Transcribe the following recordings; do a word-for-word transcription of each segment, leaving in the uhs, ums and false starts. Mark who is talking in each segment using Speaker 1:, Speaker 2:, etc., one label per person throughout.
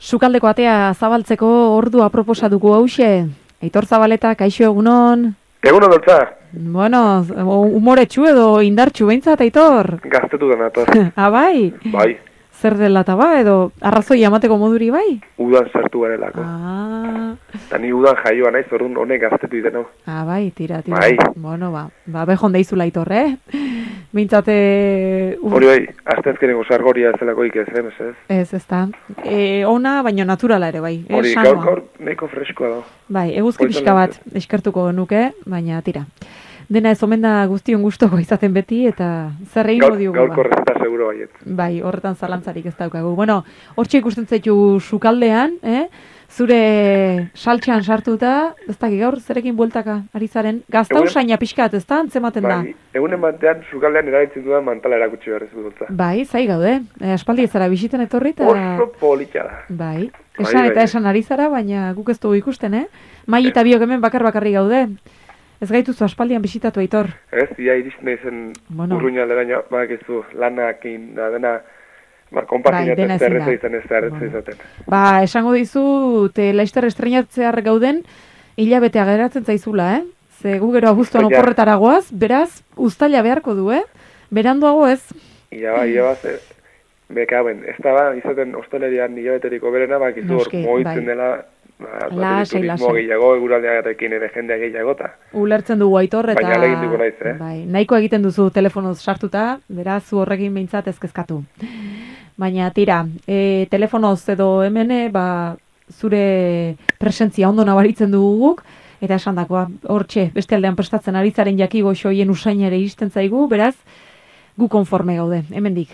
Speaker 1: Sukaldeko atea zabaltzeko ordua proposatuko hause. Aitor Zabaleta, kaixo egunon.
Speaker 2: Egunon doltza.
Speaker 1: Bueno, humoretsu edo indartsu behintzat, Aitor.
Speaker 2: Gaztetu dena, Aitor.
Speaker 1: Ah, bai?
Speaker 2: Bai.
Speaker 1: Zer dela eta ba, edo arrazoi amateko moduri bai?
Speaker 2: Udan sartu garelako.
Speaker 1: Ah.
Speaker 2: Eta ni udan jaioa naiz, orduan honek gaztetu iten hau.
Speaker 1: Ah, bai, tira, tira.
Speaker 2: Bai.
Speaker 1: Bueno, ba, ba behon deizula, Aitor, eh? Mintzate...
Speaker 2: Hori bai, aztezkeneko sargoria zelakoik ez, eh, ez?
Speaker 1: Ez, ez da. E, ona, baina naturala ere, bai.
Speaker 2: Hori, gaur, gaur, neko freskoa da.
Speaker 1: Bai, eguzki pixka bat eskertuko nuke, baina tira. Dena ez omen da guztion gustoko izaten beti, eta zer egin diogu.
Speaker 2: Gaurko rezeta seguro baiet.
Speaker 1: Bai, horretan zalantzarik ez daukagu. Bueno, hortxe ikusten zaitu sukaldean, eh? Zure saltxan sartuta, ez dakik gaur, zerekin bueltaka ari zaren, gazta usaina pixkat, ez da, antzematen da?
Speaker 2: Bai, egunen batean sukaldean erabiltzen dudan mantala erakutsi behar ez dutza.
Speaker 1: Bai, zai gaude, e, aspaldi ez zara bisiten etorri, eta...
Speaker 2: Oso polita da.
Speaker 1: Bai, esan bai, eta bai. Esan ari zara, baina guk ez dugu ikusten, eh? Mai eta biok hemen bakar-bakarri gaude. Ez gaituzu aspaldian bisitatu, Aitor?
Speaker 2: Ez, ia iristen izen bueno. Urruña alderaino, bak ez du, lanakin da dena... Ba, konpartinatzen bai, zerreza izan ez zerreza izaten.
Speaker 1: Ba, esango dizu, te Laster estrenatzear gauden, hilabetea geratzen zaizula, eh? Ze gu gero abuztuan ja. Oporretara goaz, beraz, uztaila beharko du, eh? Beranduago ez?
Speaker 2: Ia ba, ia ba, ze, bekaben, ez da ba, izaten ostalerian hilabeteriko berena, bak izu hor moitzen bai. Dela, ba,
Speaker 1: lasei,
Speaker 2: turismo gehiago, eguraldearekin ere jendea gehiagota.
Speaker 1: Ulertzen dugu, Aitor, eta...
Speaker 2: Baina alegin dugu naiz, eh?
Speaker 1: Bai, nahiko egiten duzu telefonoz sartuta, beraz, zu horrekin behintzat ezkezkatu. Baina tira, e, telefonoz edo hemen, ba, zure presentzia ondo nabaritzen dugu guk, eta esan dakoa, hortxe, beste aldean prestatzen ari zaren jakigo xoien usainare iristen zaigu, beraz, gu konforme gaude, hemendik.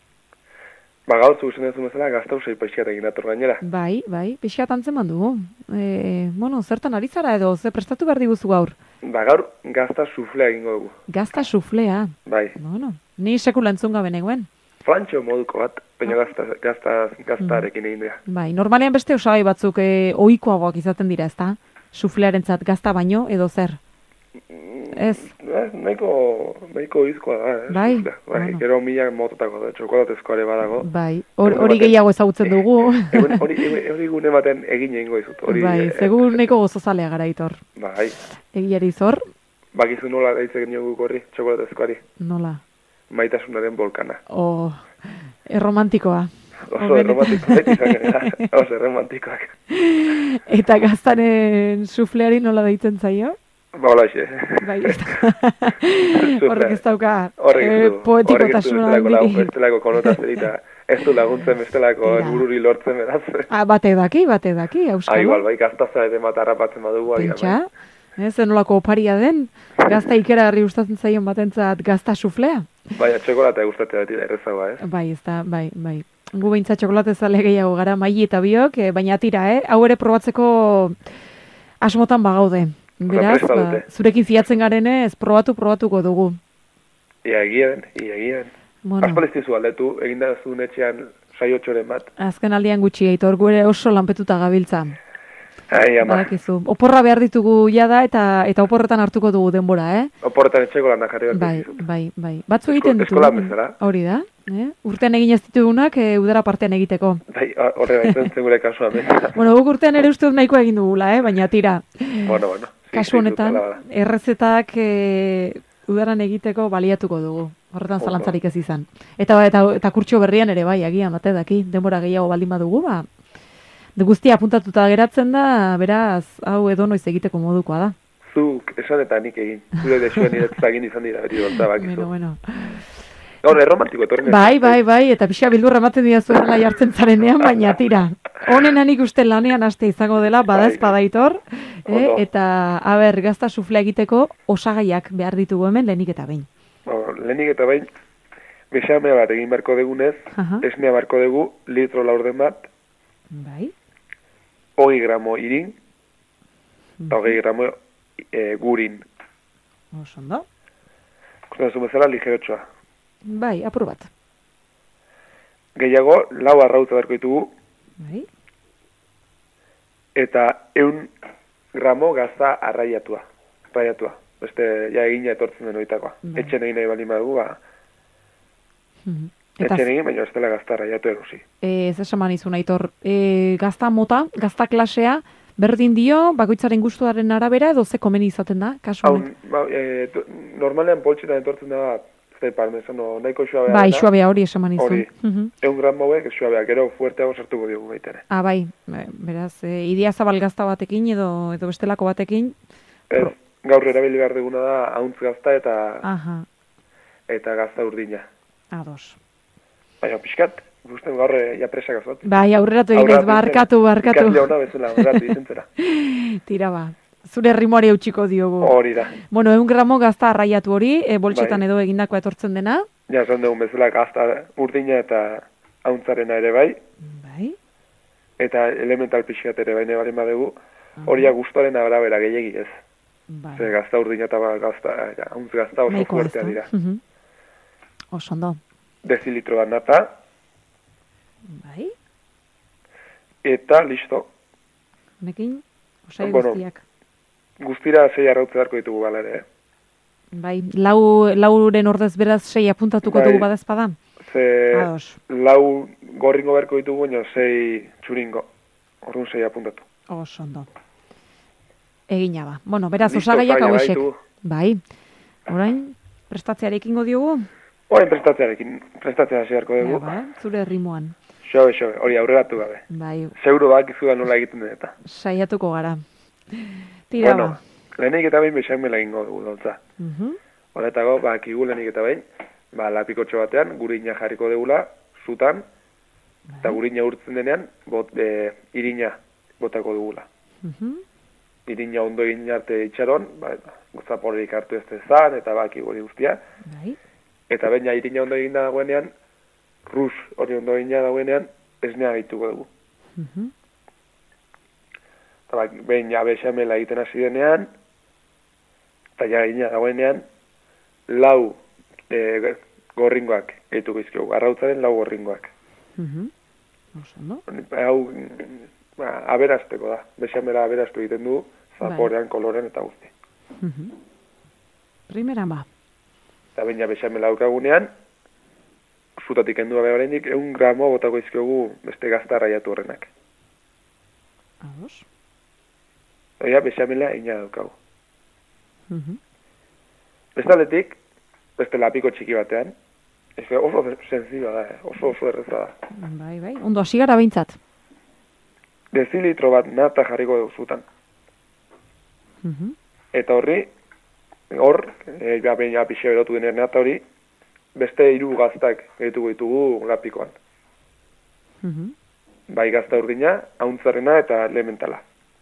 Speaker 2: Ba, gauz, zuzen ez dumezela, gazta usai peixkat egin ator gainera.
Speaker 1: Bai, bai, peixkat antzeman dugu. E, bueno, zertan ari zara edo, ze prestatu behar diguzu gaur?
Speaker 2: Ba, gaur, gazta suflea egingo dugu.
Speaker 1: Gazta suflea?
Speaker 2: Bai.
Speaker 1: Bueno, ni sekula entzun gabe neguen.
Speaker 2: Flantxo moduko bat, baina gazta, gazta, gaztarekin egin dira.
Speaker 1: Bai, normalean beste osagai batzuk e, ohikoagoak izaten dira, ezta? Suflearentzat gazta baino edo zer? Ez?
Speaker 2: Nahiko, nahiko izkoa da, eh?
Speaker 1: Bai?
Speaker 2: Bai, bueno. Gero milak mototako da, txokolatezko ere badago.
Speaker 1: Bai, hori gehiago ezagutzen dugu.
Speaker 2: Hori gune baten egin egingo izut.
Speaker 1: Bai, segun nahiko gozozalea gara, Aitor.
Speaker 2: Bai.
Speaker 1: Egiari zor?
Speaker 2: Bakizu nola daitzek niogu horri, txokolatezkoari.
Speaker 1: Nola?
Speaker 2: Maitasunaren volkana.
Speaker 1: Oh, erromantikoa.
Speaker 2: Oso erromantikoa, oso erromantikoak.
Speaker 1: Eta gaztaren sufleari nola deitzen zaio?
Speaker 2: Ba, hola xe.
Speaker 1: Bai, horrek ez dauka poetikotasuna handirik.
Speaker 2: Bestelako konotazerita, ez du laguntzen bestelako bururi lortzen beraz.
Speaker 1: Ah, bate daki, bate daki, auskalo.
Speaker 2: Ah, igual, bai, gaztaza ere matarrapatzen badugu.
Speaker 1: Pentsa, ez zenolako oparia den, gazta ikeragarri gustatzen zaion batentzat gazta suflea.
Speaker 2: Bai, txokolatea gustatzen beti da errezagoa, ez?
Speaker 1: Bai, ez da, bai, bai. Gu behintzat txokolate zale gehiago gara, mai eta biok, baina tira, eh? Hau ere probatzeko asmotan bagaude. Beraz, ba, zurekin fiatzen garenez, probatu, probatuko dugu.
Speaker 2: Ia egien, ia egien. Bueno. Aspalestizu aldetu, eginda zuen etxean saiotxoren bat.
Speaker 1: Azken aldian gutxi, Aitor, gure oso lanpetuta gabiltza.
Speaker 2: Ai, ama.
Speaker 1: Badakizu. Oporra behar ditugu jada eta eta oporretan hartuko dugu denbora, eh?
Speaker 2: Oporretan etxeko lana jarri bat.
Speaker 1: Bai, bai, bai. Batzu egiten ditu.
Speaker 2: Eskolan bezala.
Speaker 1: Hori da, eh? Urtean egin ez ditugunak, e, udara partean egiteko.
Speaker 2: Bai, horre baitzen gure kasua bezala.
Speaker 1: Bueno, guk urtean ere uste dut nahikoa egin dugula, eh? Baina tira.
Speaker 2: Bueno, bueno.
Speaker 1: Kasu honetan, errezetak e, udaran egiteko baliatuko dugu. Horretan zalantzarik ez izan. Eta, eta, eta kurtxo berrian ere bai, agian, bate daki, denbora gehiago baldin badugu, ba, de guztia apuntatuta geratzen da, beraz, hau edo noiz egiteko modukoa da.
Speaker 2: Zuk, esan eta nik egin. Zure desuen iretzagin izan dira, beti dolta bakizu.
Speaker 1: Bueno, bueno.
Speaker 2: Gaur, erromantiko etorren.
Speaker 1: Bai, bai, bai, eta pixka bildurra ematen dira zuela jartzen zarenean, baina tira. Honenan ikusten lanean aste izango dela, badaz badaitor, eh? Eta, haber, gazta suflea egiteko osagaiak behar ditugu hemen lehenik eta behin.
Speaker 2: Bueno, lehenik eta behin, bexamea bat egin beharko degunez, esnea beharko dugu, litro laurden bat,
Speaker 1: bai.
Speaker 2: hogei gramo irin, eta hogei gramo e, gurin.
Speaker 1: Osondo.
Speaker 2: Kusten bezala ligerotxoa.
Speaker 1: Bai, apur bat.
Speaker 2: Gehiago, lau arrautza beharko ditugu.
Speaker 1: Bai.
Speaker 2: Eta eun gramo gazta arraiatua. Arraiatua. Beste, ja egina etortzen den oitakoa. Bai. Etxen egin nahi bali madugu, ba. Etxen egin, baina ez dela gazta raiatu erosi.
Speaker 1: Ez esaman izun, Aitor. E, gazta mota, gazta klasea, berdin dio, bakoitzaren gustuaren arabera, edo ze komeni izaten da, kasu honek?
Speaker 2: Ba, e, normalean poltsetan etortzen da, ez da parmesan, no, nahiko suabea.
Speaker 1: Bai, suabea hori esaman izun.
Speaker 2: Hori, uh-huh. egun gran mauek suabea, gero fuerteago sartuko diogu baitare.
Speaker 1: Ah, bai, beraz, e, idia zabal gazta batekin, edo, edo bestelako batekin?
Speaker 2: Ez, gaur erabili behar duguna da, hauntz gazta eta,
Speaker 1: Aha.
Speaker 2: eta gazta urdina.
Speaker 1: Ados.
Speaker 2: Baina, pixkat, guztien gaur ja presak azot.
Speaker 1: Bai, aurreratu egin ez, barkatu, barkatu.
Speaker 2: Ikasle hona bezala, aurreratu izentzera.
Speaker 1: Tira ba, zure rimoari eutxiko diogu.
Speaker 2: Hori da.
Speaker 1: Bueno, egun gramo gazta arraiatu hori, e, boltsetan bai. Edo egindakoa etortzen dena.
Speaker 2: Ja, esan dugun bezala gazta urdina eta hauntzarena ere bai.
Speaker 1: Bai.
Speaker 2: Eta elemental pixkat ere baina baren badugu, hori gustoaren arabera gehiegi ez.
Speaker 1: Bai.
Speaker 2: Ze gazta urdina eta gazta, ja, hauntz gazta oso fuertea dira.
Speaker 1: Uh-huh. Oso ondo.
Speaker 2: Dezilitro bat nata.
Speaker 1: Bai.
Speaker 2: Eta listo.
Speaker 1: Nekin, osai
Speaker 2: bueno,
Speaker 1: guztiak.
Speaker 2: Guztira sei arrautze darko ditugu bala ere.
Speaker 1: Bai, lau, lauren ordez beraz sei apuntatuko bai. Dugu badazpada?
Speaker 2: Ze Ados. Lau gorringo berko ditugu, baina sei txuringo. Orduan sei apuntatu.
Speaker 1: Oso ondo. Egina ba. Bueno, beraz, osagaiak hauesek. Bai. Orain, prestatzearekin diogu?
Speaker 2: Orain prestatzearekin, prestatzea zeharko dugu.
Speaker 1: Ja, ba, zure rimuan.
Speaker 2: Xobe, xobe, hori aurreratu gabe.
Speaker 1: Bai.
Speaker 2: Zeuro bak izuda nola egiten dut eta.
Speaker 1: Saiatuko gara. Tira
Speaker 2: bueno,
Speaker 1: ba.
Speaker 2: Lehenik eta behin besamela egingo dugu dautza.
Speaker 1: Uh-huh.
Speaker 2: Horretago, ba, kigu lehenik eta behin, ba, lapikotxo batean, gurina jarriko degula, zutan, bai. Eta gurina urtzen denean, bot, e, irina botako dugula. Uh-huh. Irina ondo egin arte itxaron, ba, zaporerik hartu ez dezan, eta baki hori guztia.
Speaker 1: Bai.
Speaker 2: Eta baina irina ondo egin dagoenean, rus hori ondo egin dagoenean, esnea gaituko dugu. Uh-huh. Eta baki, baina bexamela egiten hasi denean, eta ja egin dagoenean, lau e, gorringoak egituko izkiogu, arrautzaren lau gorringoak.
Speaker 1: Uh-huh. Oso, no?
Speaker 2: Hau, ba, aberazteko da, bexamela aberaztu egiten du, zaporean, bai. Kolorean eta guzti.
Speaker 1: Uh-huh. Primera ba.
Speaker 2: Eta baina bexamela aukagunean, zutatik endu gabe horrendik, egun gramo botako izkiogu beste gazta raiatu horrenak.
Speaker 1: Ados.
Speaker 2: Eta bexamela egina daukagu.
Speaker 1: Uh-huh.
Speaker 2: Bestaletik, beste lapiko txiki batean, ez oso senzioa da, oso oso erreza da.
Speaker 1: Bai, bai, ondo hasi gara behintzat.
Speaker 2: Dezilitro bat nata jarriko dugu zutan.
Speaker 1: Uh-huh.
Speaker 2: Eta horri, hor, e, baina pixe berotu denean nata hori, beste hiru gaztak egituko ditugu lapikoan.
Speaker 1: Uh-huh.
Speaker 2: Bai gazta urdina, hauntzarena eta elementala.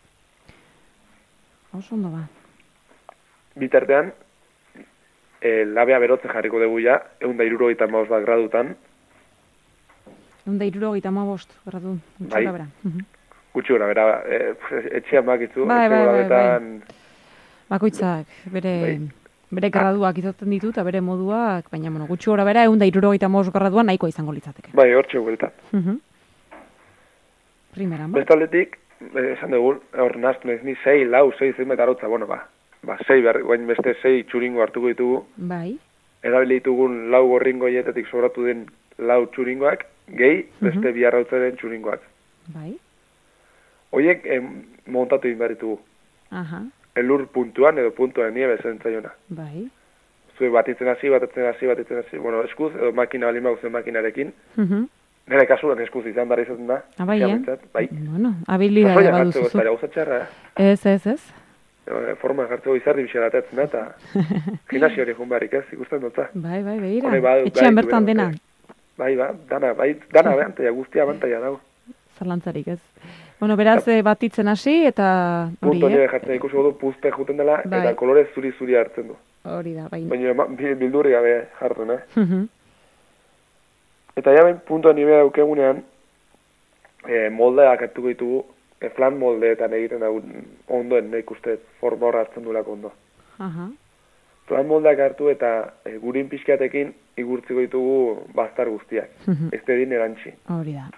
Speaker 1: Oso ondo ba.
Speaker 2: Bitartean, e, labea berotze jarriko dugu ja, egun da irurogeita maoz bat gradutan.
Speaker 1: Egun da irurogeita maoz gradu, gutxi
Speaker 2: bai.
Speaker 1: Bera. Uh-huh.
Speaker 2: Gutxi gora, bera, e, etxean bakitzu,
Speaker 1: bai,
Speaker 2: etxe
Speaker 1: bai, bai,
Speaker 2: bai.
Speaker 1: Bakoitzak, bere,
Speaker 2: bai.
Speaker 1: bere graduak izaten ditu eta bere moduak, baina bueno, gutxi gora bera, egun da irurogeita maoz graduan nahikoa izango litzateke.
Speaker 2: Bai, hor txeu beltan.
Speaker 1: Uh-huh. Primera, ba.
Speaker 2: Bestaletik, esan dugu, hor naztu nahiz ni, sei, lau, sei, zei metarotza, bueno, ba, ba, sei, behar, guain beste sei txuringo hartuko ditugu.
Speaker 1: Bai.
Speaker 2: Erabili ditugun lau gorringo hietatik sobratu den lau txuringoak, gehi, beste uh-huh. bi arrautzaren txuringoak.
Speaker 1: Bai.
Speaker 2: Hoiek eh, montatu egin behar ditugu.
Speaker 1: Aha.
Speaker 2: Elur puntuan edo puntuan niebe zentzaiona.
Speaker 1: Bai.
Speaker 2: Zue batitzen hasi, batitzen hasi, batitzen hasi, bueno, eskuz, edo makina balin baguzen makinarekin.
Speaker 1: Uh-huh.
Speaker 2: Nire kasuan eskuz izan dara izaten da.
Speaker 1: Ah, bai, eh?
Speaker 2: Bai.
Speaker 1: Bueno, habilidade baduzu.
Speaker 2: Ez dara, uzatxarra.
Speaker 1: Ez, ez, ez.
Speaker 2: Forma jartzeko izarri bixera datetzen da, eta gimnasio hori joan beharrik ez, ikusten dutza.
Speaker 1: Bai, bai, behira. Etxean bertan dena.
Speaker 2: Bai, ba, dana, bai, dana behantaia, guztia abantaia dago.
Speaker 1: Zalantzarik ez. Bueno, beraz, e, batitzen hasi, eta hori,
Speaker 2: punto nire jartzen ikusi du puzte juten dela, bai. Eta kolore zuri-zuri hartzen du.
Speaker 1: Hori da, bai.
Speaker 2: Baina bildurri gabe jartzen, eh? Uh-huh. Eta ja, bain, punto nire daukegunean, e, moldeak hartuko ditugu, e, flan moldeetan egiten dago ondoen, nik uste, forma horra hartzen duelako ondo.
Speaker 1: Uh-huh.
Speaker 2: Flan moldeak hartu eta e, gurin pixkatekin igurtziko ditugu bastar guztiak. Uh-huh. Ez dedin erantzi.
Speaker 1: Hori da.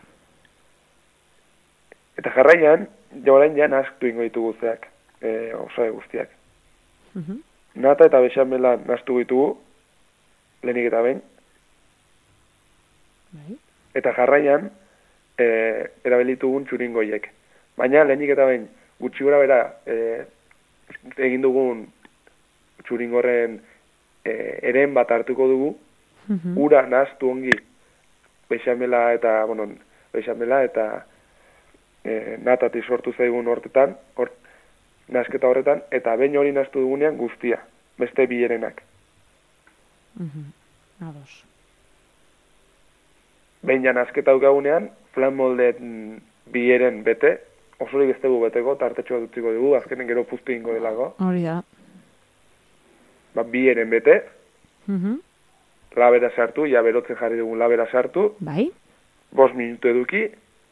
Speaker 2: Eta jarraian, joan ja nasktu ingo ditugu zeak, e, osae guztiak. Uh-huh. Nata eta bexamela nastu ditugu, lehenik eta behin.
Speaker 1: Bai.
Speaker 2: Eta jarraian, e, erabilitugun txuringoiek. Baina, lehenik eta behin, gutxi gora bera, e, egin dugun txuringorren e, eren bat hartuko dugu,
Speaker 1: Mhm.
Speaker 2: ura nahaztu ongi beixamela eta, bueno, beixamela eta e, natati sortu zaigun hortetan, hor, nahazketa horretan, eta behin hori nahaztu dugunean guztia, beste bilerenak.
Speaker 1: Mhm. Ados.
Speaker 2: Behin ja nahazketa daukagunean, flan molde bileren bete, osorik ez dugu beteko, tartetxo bat utziko dugu, azkenen gero puztu ingo delako.
Speaker 1: Hori da.
Speaker 2: Ba, bileren bete,
Speaker 1: Mhm.
Speaker 2: labera sartu, ja berotzen jarri dugun labera sartu,
Speaker 1: Bai.
Speaker 2: bost minutu eduki,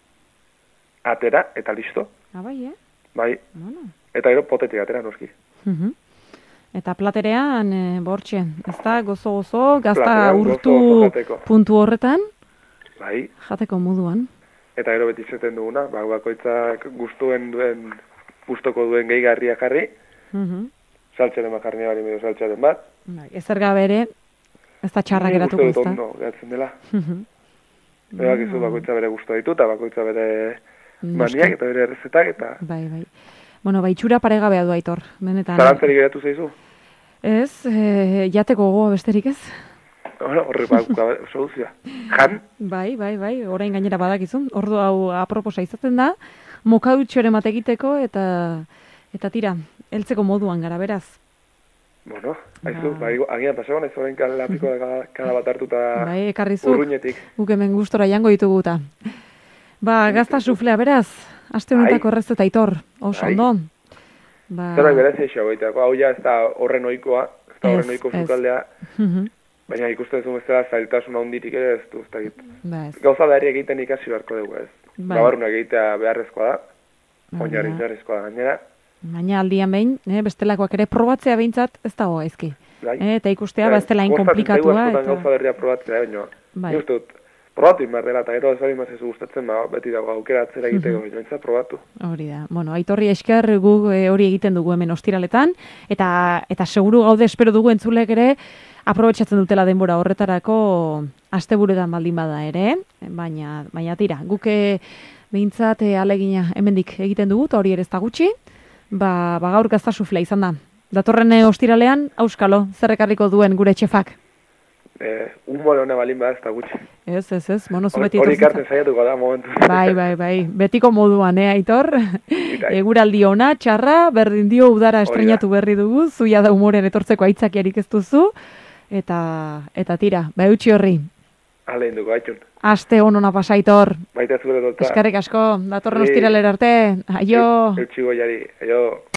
Speaker 2: atera, eta listo.
Speaker 1: Ah, bai, eh?
Speaker 2: Bai,
Speaker 1: Bueno.
Speaker 2: eta gero potetik atera noski.
Speaker 1: Mhm. Eta platerean, e, bortxe, ez da, gozo-gozo, gazta
Speaker 2: Platerean
Speaker 1: urtu
Speaker 2: gozo-gozo jateko.
Speaker 1: puntu horretan,
Speaker 2: Bai,
Speaker 1: jateko moduan.
Speaker 2: eta gero beti izaten duguna, ba, bakoitzak gustuen duen, gustoko duen gehigarria jarri,
Speaker 1: Mhm.
Speaker 2: saltxaren bat jarri bari medio saltxaren bat.
Speaker 1: Bai, ezer gabe ere, ez da txarra
Speaker 2: Ni
Speaker 1: geratuko, ez
Speaker 2: uste
Speaker 1: da?
Speaker 2: dut ondo geratzen dela.
Speaker 1: Mhm.
Speaker 2: Berak izu bakoitza bere gustu ditu, eta bakoitza bere
Speaker 1: Noski.
Speaker 2: maniak, eta bere errezetak, eta
Speaker 1: Bai, bai. Bueno, bai, itxura paregabea du Aitor, benetan.
Speaker 2: zalantzarik geratu zaizu.
Speaker 1: Ez, e, jateko gogoa besterik ez?
Speaker 2: Bueno, horrek bakuka soluzioa. Jan,
Speaker 1: Bai, bai, bai, orain gainera badakizun. Ordu hau aproposa izaten da, mokadutxoren bat egiteko eta eta tira, heltzeko moduan gara, beraz.
Speaker 2: bueno, haizu,
Speaker 1: Ba.
Speaker 2: ba, agian pasago naiz orain kala lapiko da kada bat hartuta
Speaker 1: Bai, ekarrizuk,
Speaker 2: urruñetik.
Speaker 1: guk hemen gustora jango dituguta. Ba, gazta suflea, beraz, aste honetako
Speaker 2: Bai.
Speaker 1: errezeta Aitor, oso
Speaker 2: Bai.
Speaker 1: ondo. Ba,
Speaker 2: Zerbait berezia iso goitako, hau ja ez da horren ohikoa, ez da
Speaker 1: Ez,
Speaker 2: horren ohiko
Speaker 1: ez.
Speaker 2: sukaldea,
Speaker 1: mhm,
Speaker 2: baina ikusten zuen bezala zailtasun handirik ere ez du, ez dakit.
Speaker 1: ba ez.
Speaker 2: Gauza berri egiten ikasi beharko dugu ez.
Speaker 1: Bai.
Speaker 2: Gabarrunak egitea beharrezkoa da,
Speaker 1: Hori
Speaker 2: oinarri
Speaker 1: da.
Speaker 2: beharrezkoa da gainera.
Speaker 1: Baina aldian behin, eh, bestelakoak ere probatzea behintzat ez dago gaizki.
Speaker 2: Bai.
Speaker 1: Eh, eta ikustea, ba, ez dela hain
Speaker 2: Gustatzen zaigu
Speaker 1: komplikatua.
Speaker 2: askotan
Speaker 1: Eta...
Speaker 2: gauza berria probatzea, baina
Speaker 1: Bai.
Speaker 2: ni uste dut, probatu inbar dela, eta gero ez hori mazezu gustatzen, ba, beti dago aukera atzera egiteko,
Speaker 1: Mhm.
Speaker 2: baina entzat probatu.
Speaker 1: Hori da. Bueno, Aitorri esker gu eh, hori egiten dugu hemen ostiraletan, eta eta seguru gaude espero dugu entzulek ere aprobetxatzen dutela denbora horretarako asteburuetan baldin bada ere, baina baina tira, guk eh, behintzat eh, alegina hemendik egiten dugu, eta hori ere ez da gutxi, ba, ba gaur gazta suflea izan da. Datorren eh, ostiralean, auskalo, zer ekarriko duen gure txefak.
Speaker 2: Eh, humore hona balin bada ez da gutxi.
Speaker 1: Ez, ez, ez, mono zu
Speaker 2: Hori
Speaker 1: beti
Speaker 2: hori
Speaker 1: etortzen
Speaker 2: ikartzen saiatuko da momentu.
Speaker 1: Bai, bai, bai. Betiko moduan, eh, Aitor?
Speaker 2: Bai.
Speaker 1: Eguraldi ona, txarra, berdin dio udara estrenatu berri dugu, zuia da umoren etortzeko aitzakiarik ez duzu, eta, eta tira, bai utzi horri.
Speaker 2: Alein dugu, haitxun.
Speaker 1: Aste onona pasa, Aitor.
Speaker 2: Baita zure dota.
Speaker 1: Eskerrik asko, datorren
Speaker 2: Bai.
Speaker 1: ostiralera arte, aio.
Speaker 2: Eutxigo jari, aio.